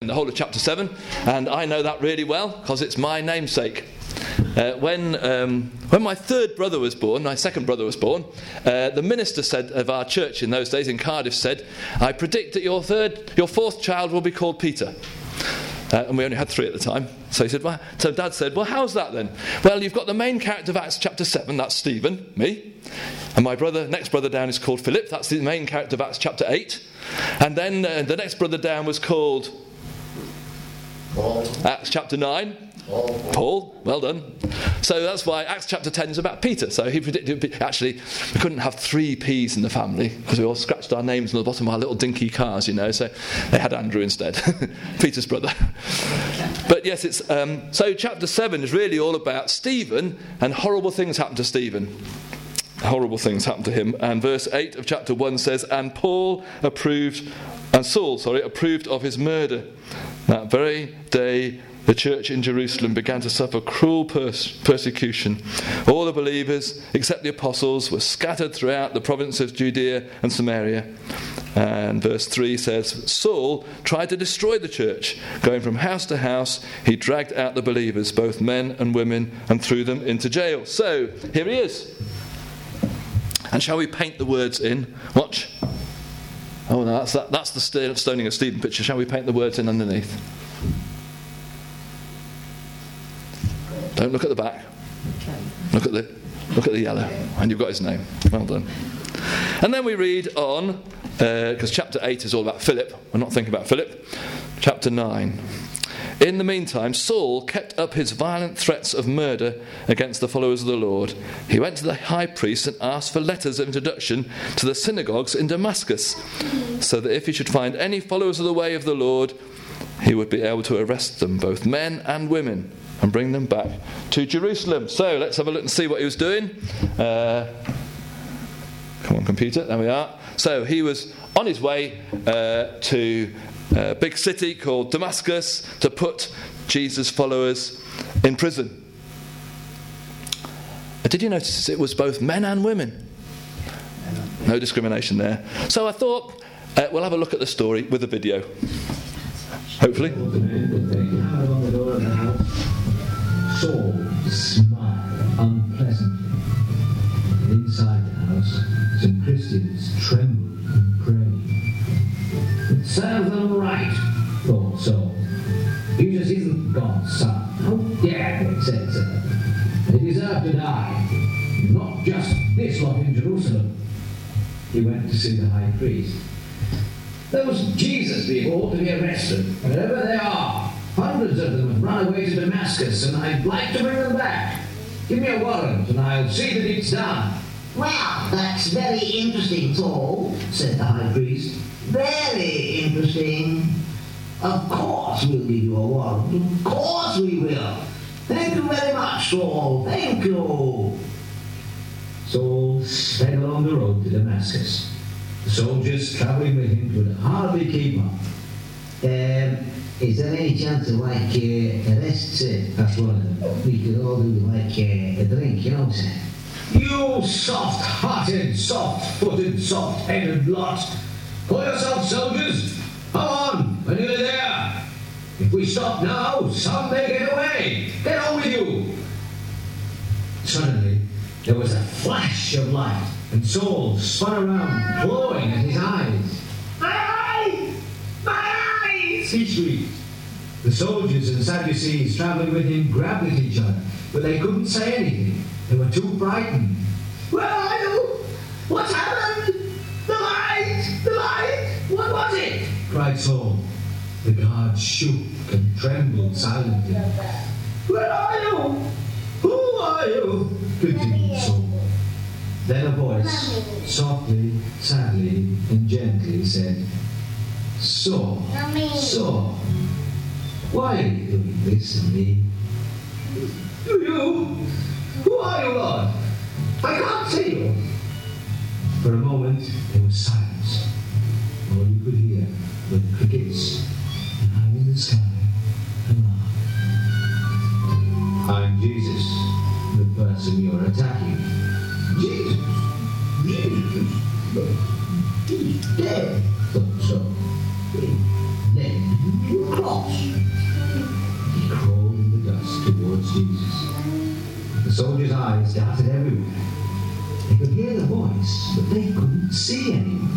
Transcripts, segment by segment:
the whole of chapter 7, and I know that really well because it's my namesake. When my third brother was born, my second brother was born, the minister said of our church in those days in Cardiff said, "I predict that your fourth child will be called Peter." And we only had 3 at the time. So Dad said, "Well, how's that then?" "Well, you've got the main character of Acts chapter 7, that's Stephen, me. And my next brother down is called Philip, that's the main character of Acts chapter 8. And then the next brother down was called Paul. Acts chapter 9. Paul, well done. So that's why Acts chapter 10 is about Peter. So he predicted, actually, we couldn't have 3 P's in the family because we all scratched our names on the bottom of our little dinky cars, so they had Andrew instead, Peter's brother. But yes, it's so chapter 7 is really all about Stephen, and horrible things happened to Stephen. Horrible things happened to him. And verse 8 of chapter 1 says, "And Saul approved of his murder. That very day the church in Jerusalem began to suffer cruel persecution. All the believers, except the apostles, were scattered throughout the province of Judea and Samaria." And verse 3 says, "Saul tried to destroy the church. Going from house to house, he dragged out the believers, both men and women, and threw them into jail." So, here he is. And shall we paint the words in? Watch. Oh no, that's the stoning of Stephen picture. Shall we paint the words in underneath? Don't look at the back. Look at the yellow. And you've got his name. Well done. And then we read on, because chapter 8 is all about Philip. We're not thinking about Philip. Chapter 9. "In the meantime, Saul kept up his violent threats of murder against the followers of the Lord. He went to the high priest and asked for letters of introduction to the synagogues in Damascus, so that if he should find any followers of the way of the Lord, he would be able to arrest them, both men and women, and bring them back to Jerusalem." So let's have a look and see what he was doing. Come on, computer. There we are. So he was on his way to a big city called Damascus to put Jesus' followers in prison. Did you notice it was both men and women? No discrimination there. So I thought we'll have a look at the story with a video. Hopefully. Saul smiled unpleasantly. Inside the house, some Christians trembled and prayed. "It serves them right," thought Saul. "Jesus isn't God's son. How dare they say so? They deserve to die. Not just this lot in Jerusalem." He went to see the high priest. "Those Jesus people ought to be arrested, wherever they are. Hundreds of them have run away to Damascus, and I'd like to bring them back. Give me a warrant, and I'll see that it's done." "Well, that's very interesting, Saul," said the high priest. "Very interesting. Of course we'll give you a warrant. Of course we will. Thank you very much, Saul. Thank you." Saul sped along the road to Damascus. The soldiers travelling with him could hardly keep up. Is there any chance of, arrests, sir?" asked one of them. "We could all do, a drink, sir." "You soft-hearted, soft-footed, soft-headed lot! Pull yourself, soldiers! Come on, we're nearly there! If we stop now, some may get away! Get on with you!" Suddenly, there was a flash of light, and Saul spun around, clawing at his eyes. "My eyes! My eyes!" he shrieked. The soldiers and Sadducees travelling with him grabbed at each other, but they couldn't say anything. They were too frightened. "Where are you? What's happened? The light! The light! What was it?" cried Saul. The guards shook and trembled silently. "Where are you? Who are you?" continued Saul. Then a voice, softly, sadly, and gently said, "Saul, Saul, why are you doing this to me?" Who are you, Lord? I can't see you." For a moment, there was silence. All you could hear were the crickets and high in the sky, a lark. "I'm Jesus, the person you're attacking." "Jesus? Jesus? But he's dead," thought Saul. "Then you cross." was Jesus. The soldiers' eyes darted everywhere. They could hear the voice, but they couldn't see anyone.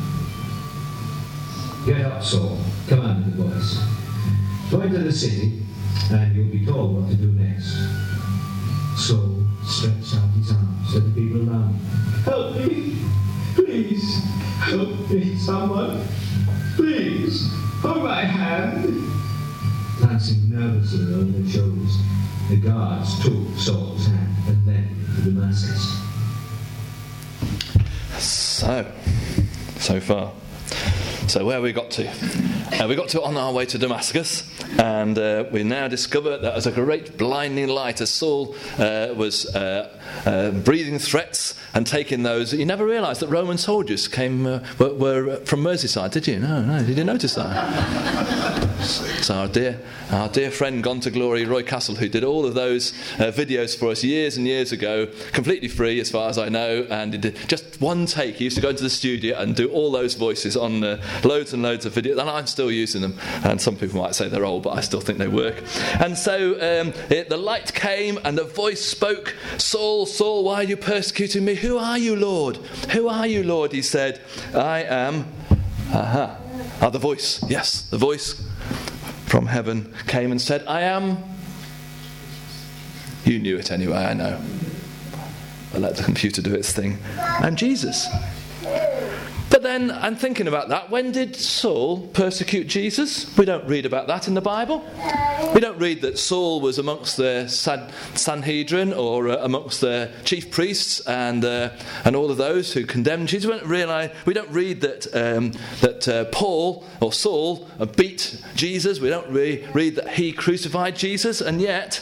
"Get up, Saul," commanded the voice. "Go into the city, and you'll be told what to do next." Saul stretched out his arms at the people around him. "Help me! Please, help me, someone! Please, hold my hand!" Glancing nervously over their shoulders, the guards took Saul's hand and led him to Damascus. So far. So where we got to? We got to on our way to Damascus, and we now discover that as a great blinding light as Saul was breathing threats and taking those. You never realised that Roman soldiers were from Merseyside, did you? No, did you notice that? So our dear friend gone to glory, Roy Castle, who did all of those videos for us years and years ago, completely free as far as I know, and he did just one take. He used to go into the studio and do all those voices on loads and loads of videos, and I'm still using them. And some people might say they're old, but I still think they work. And so the light came, and the voice spoke, "Saul, Saul, why are you persecuting me? Who are you, Lord? Who are you, Lord?" He said, "I am." The voice. Yes, the voice from heaven came and said, "I am." You knew it anyway, I know. But let the computer do its thing. "I'm Jesus." But then I'm thinking about that. When did Saul persecute Jesus? We don't read about that in the Bible. We don't read that Saul was amongst the Sanhedrin or amongst the chief priests and all of those who condemned Jesus. We don't read that Paul or Saul beat Jesus. We don't read that he crucified Jesus. And yet,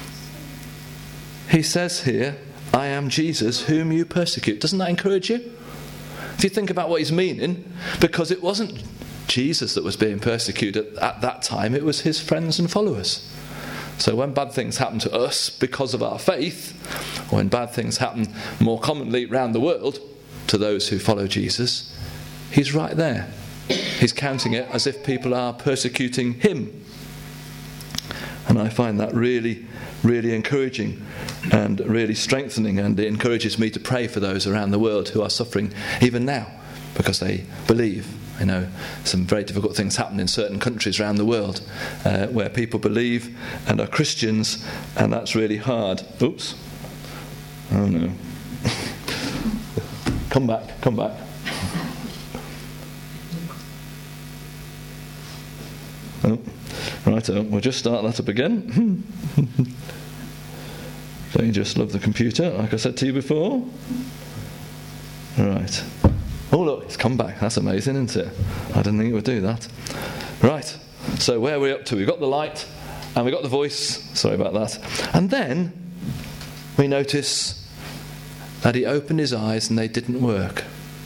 he says here, "I am Jesus whom you persecute." Doesn't that encourage you? If you think about what he's meaning, because it wasn't Jesus that was being persecuted at that time, it was his friends and followers. So when bad things happen to us because of our faith, or when bad things happen more commonly around the world to those who follow Jesus, he's right there. He's counting it as if people are persecuting him. And I find that really, really encouraging and really strengthening, and it encourages me to pray for those around the world who are suffering even now because they believe. You know, some very difficult things happen in certain countries around the world where people believe and are Christians, and that's really hard. Oops. Oh no. Come back. Oh, right, we'll just start that up again. Don't you just love the computer, like I said to you before? Right. Oh look, it's come back. That's amazing, isn't it? I didn't think it would do that. Right. So where are we up to? We've got the light and we've got the voice. Sorry about that. And then we notice that he opened his eyes and they didn't work.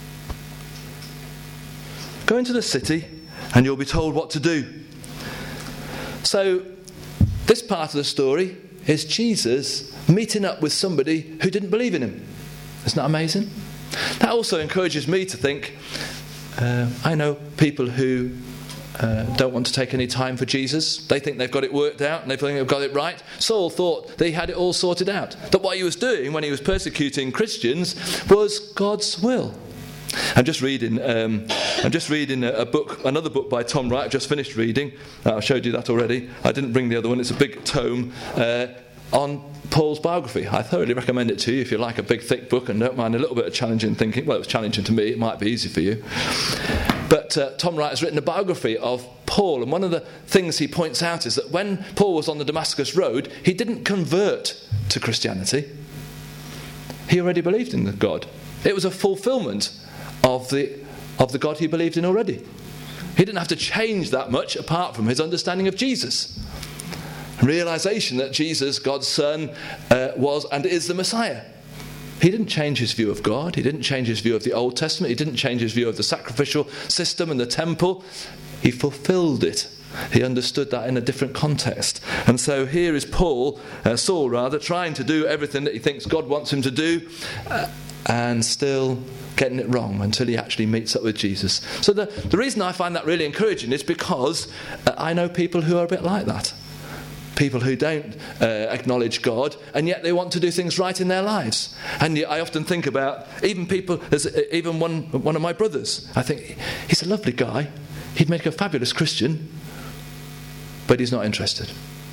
Go into the city and you'll be told what to do. So this part of the story is Jesus meeting up with somebody who didn't believe in him. Isn't that amazing? That also encourages me to think, I know people who don't want to take any time for Jesus. They think they've got it worked out and they think they've got it right. Saul thought that he had it all sorted out, that what he was doing when he was persecuting Christians was God's will. I'm just reading a book, another book by Tom Wright. I've just finished reading. I showed you that already. I didn't bring the other one. It's a big tome on Paul's biography. I thoroughly recommend it to you if you like a big thick book and don't mind a little bit of challenging thinking. Well, it was challenging to me. It might be easy for you. But Tom Wright has written a biography of Paul, and one of the things he points out is that when Paul was on the Damascus Road, he didn't convert to Christianity. He already believed in the God. It was a fulfillment of the God he believed in already. He didn't have to change that much apart from his understanding of Jesus. Realization that Jesus, God's Son, was and is the Messiah. He didn't change his view of God. He didn't change his view of the Old Testament. He didn't change his view of the sacrificial system and the temple. He fulfilled it. He understood that in a different context. And so here is Saul, trying to do everything that he thinks God wants him to do, and still getting it wrong until he actually meets up with Jesus. So the reason I find that really encouraging is because I know people who are a bit like that. people who don't acknowledge God, and yet they want to do things right in their lives. And I often think about even people, even one of my brothers. I think he's a lovely guy. He'd make a fabulous Christian, but he's not interested.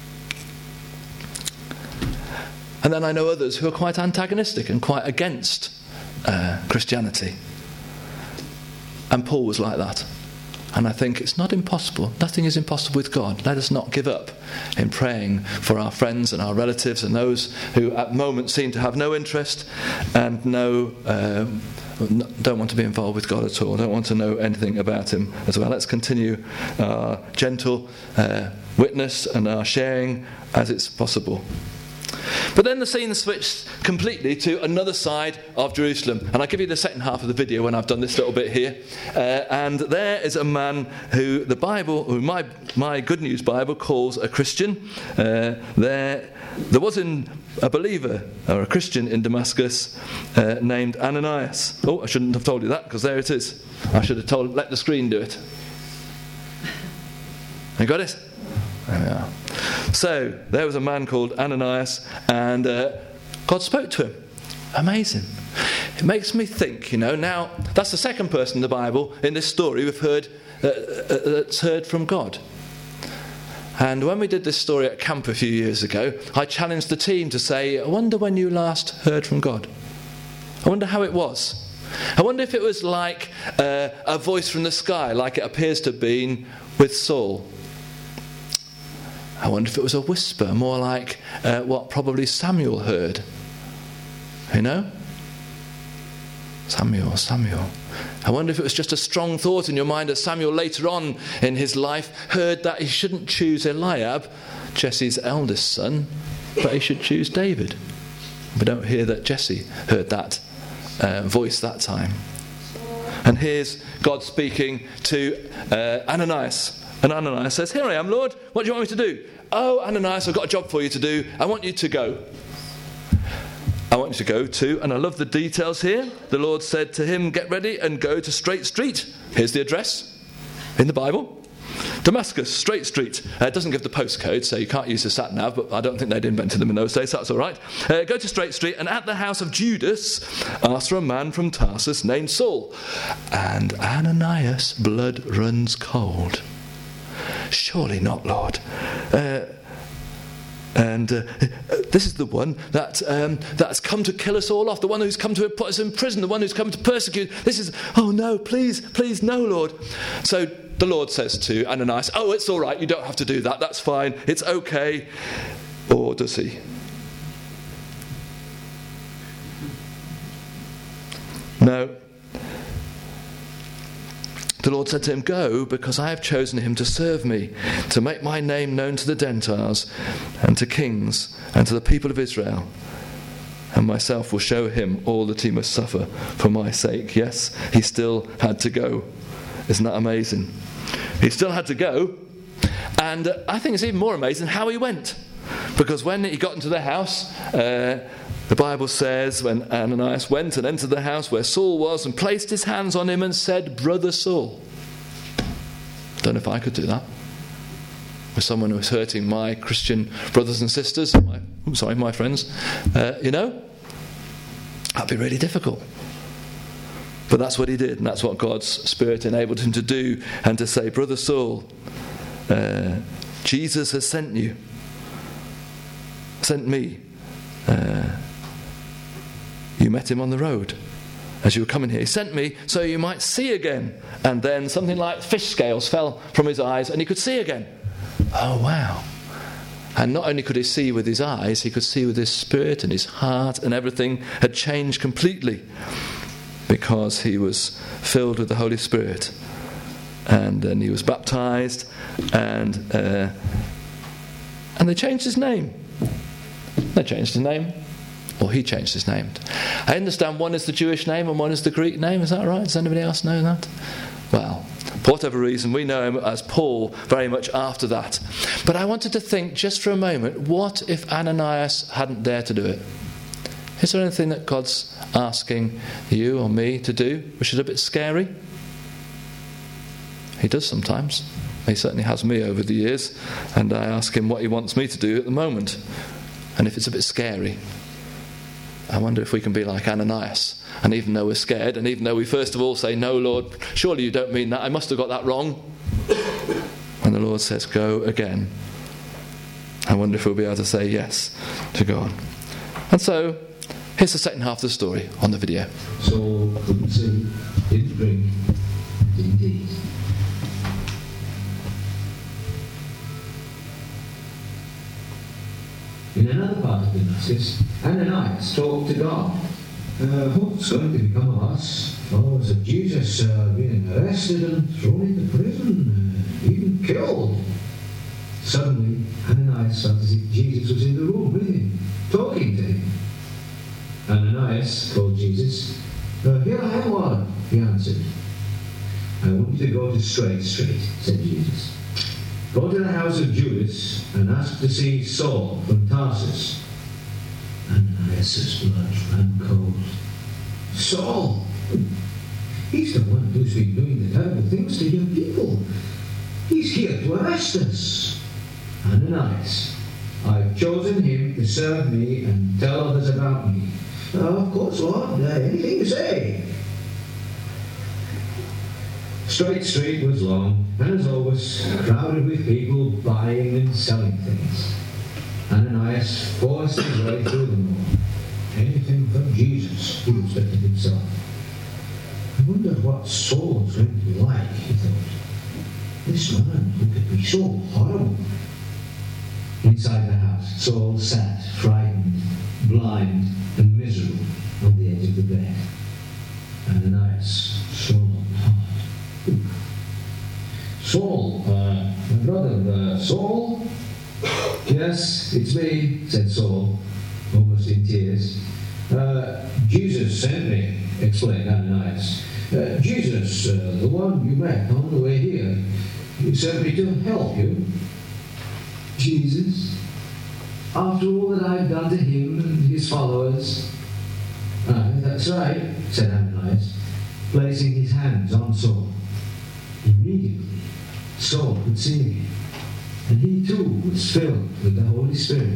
And then I know others who are quite antagonistic and quite against Christianity. And Paul was like that. And I think it's not impossible. Nothing is impossible with God. Let us not give up in praying for our friends and our relatives and those who at moments seem to have no interest and don't want to be involved with God at all, don't want to know anything about him as well. Let's continue our gentle witness and our sharing as it's possible. But then the scene switched completely to another side of Jerusalem. And I'll give you the second half of the video when I've done this little bit here. And there is a man who the Bible, who my Good News Bible calls a Christian. There was a believer, or a Christian in Damascus, named Ananias. Oh, I shouldn't have told you that, because there it is. I should have let the screen do it. You got it? There we are. So, there was a man called Ananias, and God spoke to him. Amazing. It makes me think, now, that's the second person in the Bible, in this story, we've heard that's heard from God. And when we did this story at camp a few years ago, I challenged the team to say, I wonder when you last heard from God. I wonder how it was. I wonder if it was like a voice from the sky, like it appears to have been with Saul. I wonder if it was a whisper, more like what probably Samuel heard. Samuel. I wonder if it was just a strong thought in your mind as Samuel later on in his life heard that he shouldn't choose Eliab, Jesse's eldest son, but he should choose David. We don't hear that Jesse heard that voice that time. And here's God speaking to Ananias. And Ananias says, here I am, Lord, what do you want me to do? Oh, Ananias, I've got a job for you to do. I want you to go. I want you to go to, and I love the details here. The Lord said to him, get ready and go to Straight Street. Here's the address in the Bible. Damascus, Straight Street. It doesn't give the postcode, so you can't use the sat-nav, but I don't think they'd invented them in those days, so that's all right. Go to Straight Street, and at the house of Judas, ask for a man from Tarsus named Saul. And Ananias' blood runs cold. Surely not, Lord. This is the one that's come to kill us all off, the one who's come to put us in prison, the one who's come to persecute. This is, oh no, please, no, Lord. So the Lord says to Ananias, oh, it's all right, you don't have to do that, that's fine, it's okay. Or does he? No. The Lord said to him, go, because I have chosen him to serve me, to make my name known to the Gentiles and to kings and to the people of Israel. And myself will show him all that he must suffer for my sake. Yes, he still had to go. Isn't that amazing? He still had to go. And I think it's even more amazing how he went. Because when he got into the house, the Bible says when Ananias went and entered the house where Saul was and placed his hands on him and said, Brother Saul. Don't know if I could do that with someone who was hurting my Christian brothers and sisters, my friends. That'd be really difficult. But that's what he did, and that's what God's Spirit enabled him to do, and to say, Brother Saul, Jesus has sent me. You met him on the road as you were coming here. He sent me so you might see again. And then something like fish scales fell from his eyes and he could see again. Oh, wow. And not only could he see with his eyes, he could see with his spirit, and his heart, and everything had changed completely because he was filled with the Holy Spirit. And then he was baptized, and they changed his name. They changed his name. Or he changed his name. I understand one is the Jewish name and one is the Greek name. Is that right? Does anybody else know that? Well, for whatever reason, we know him as Paul very much after that. But I wanted to think just for a moment, what if Ananias hadn't dared to do it? Is there anything that God's asking you or me to do which is a bit scary? He does sometimes. He certainly has me over the years, and I ask him what he wants me to do at the moment. And if it's a bit scary, I wonder if we can be like Ananias. And even though we're scared, and even though we first of all say, no, Lord, surely you don't mean that, I must have got that wrong. And the Lord says, go again. I wonder if we'll be able to say yes to go on. And so, here's the second half of the story on the video. Saul couldn't see, didn't drink, didn't eat. In another part of Damascus, Ananias talked to God. What's going to become of us? Followers of Jesus are being arrested and thrown into prison, even killed. Suddenly, Ananias felt as if Jesus was in the room with him, talking to him. Ananias called Jesus. Here I am, Lord, he answered. I want you to go to Straight Street, said Jesus. Go to the house of Judas and ask to see Saul from Tarsus. Ananias' blood ran cold. Saul? He's the one who's been doing the terrible things to your people. He's here to arrest us. Ananias, I've chosen him to serve me and tell others about me. Of course, Lord, anything you say. Straight Street was long, and as always, crowded with people buying and selling things. Ananias forced his way through them all. Anything for Jesus, he was thinking to himself. I wonder what Saul's going to be like, he thought. This man who could be so horrible. Inside the house, Saul sat, frightened, blind, and miserable on the edge of the bed. Ananias swallowed hard. Saul, my brother, Saul? Yes, it's me, said Saul, almost in tears. Jesus sent me, explained Ananias. Jesus, the one you met on the way here, he sent me to help you. Jesus? After all that I've done to him and his followers? That's right, said Ananias, placing his hands on Saul. Immediately, Saul could see me, and he too was filled with the Holy Spirit.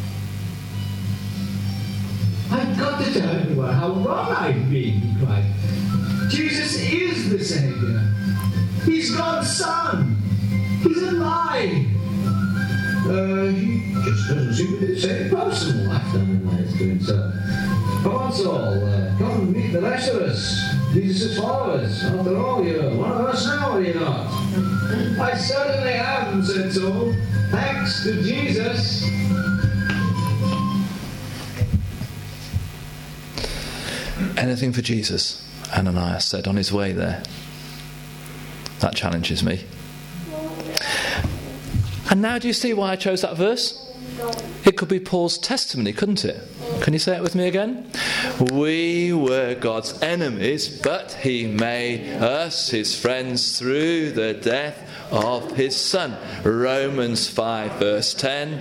I've got to tell everyone how wrong I've been, he cried. Jesus is the Saviour. He's God's Son. He's alive. He just doesn't seem to be the same person, laughed Ananias to himself. Come on, Saul, come and meet the rest of us. Jesus' followers. After all, you're one of us now, are you not? I certainly am, said Saul. Thanks to Jesus. Anything for Jesus, Ananias said on his way there. That challenges me. And now do you see why I chose that verse? It could be Paul's testimony, couldn't it? Can you say it with me again? We were God's enemies, but he made us his friends through the death of his Son. Romans 5 verse 10.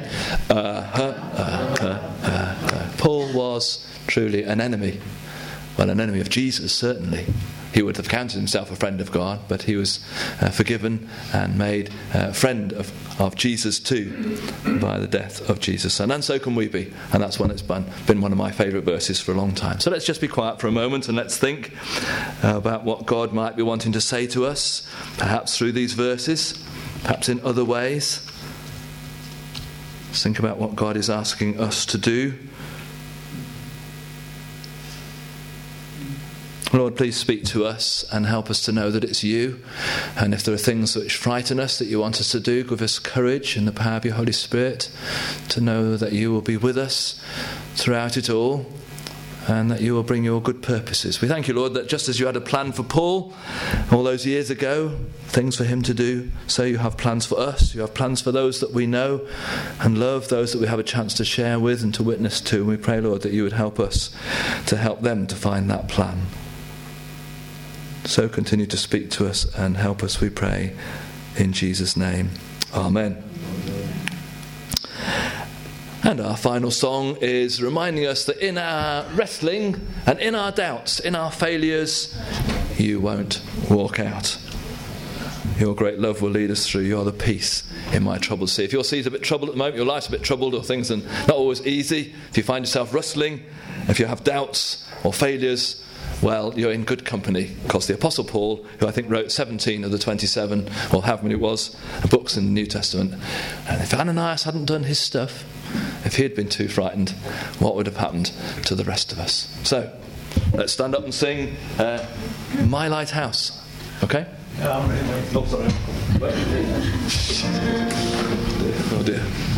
Paul was truly an enemy. Well, an enemy of Jesus, certainly. He would have counted himself a friend of God, but he was forgiven and made a friend of Jesus too by the death of Jesus' Son. And so can we be. And that's one that's been one of my favourite verses for a long time. So let's just be quiet for a moment and let's think about what God might be wanting to say to us, perhaps through these verses, perhaps in other ways. Let's think about what God is asking us to do. Lord, please speak to us and help us to know that it's you. And if there are things which frighten us that you want us to do, give us courage in the power of your Holy Spirit to know that you will be with us throughout it all and that you will bring your good purposes. We thank you, Lord, that just as you had a plan for Paul all those years ago, things for him to do, so you have plans for us. You have plans for those that we know and love, those that we have a chance to share with and to witness to. And we pray, Lord, that you would help us to help them to find that plan. So continue to speak to us and help us, we pray, in Jesus' name. Amen. And our final song is reminding us that in our wrestling and in our doubts, in our failures, you won't walk out. Your great love will lead us through. You're the peace in my troubled sea. If your sea's a bit troubled at the moment, your life's a bit troubled, or things are not always easy, if you find yourself wrestling, if you have doubts or failures, well, you're in good company, because the Apostle Paul, who I think wrote 17 of the 27, or however many it was, books in the New Testament, and if Ananias hadn't done his stuff, if he had been too frightened, what would have happened to the rest of us? So, let's stand up and sing My Lighthouse. Okay? Yeah, I'm ready. Oh, sorry. Oh dear.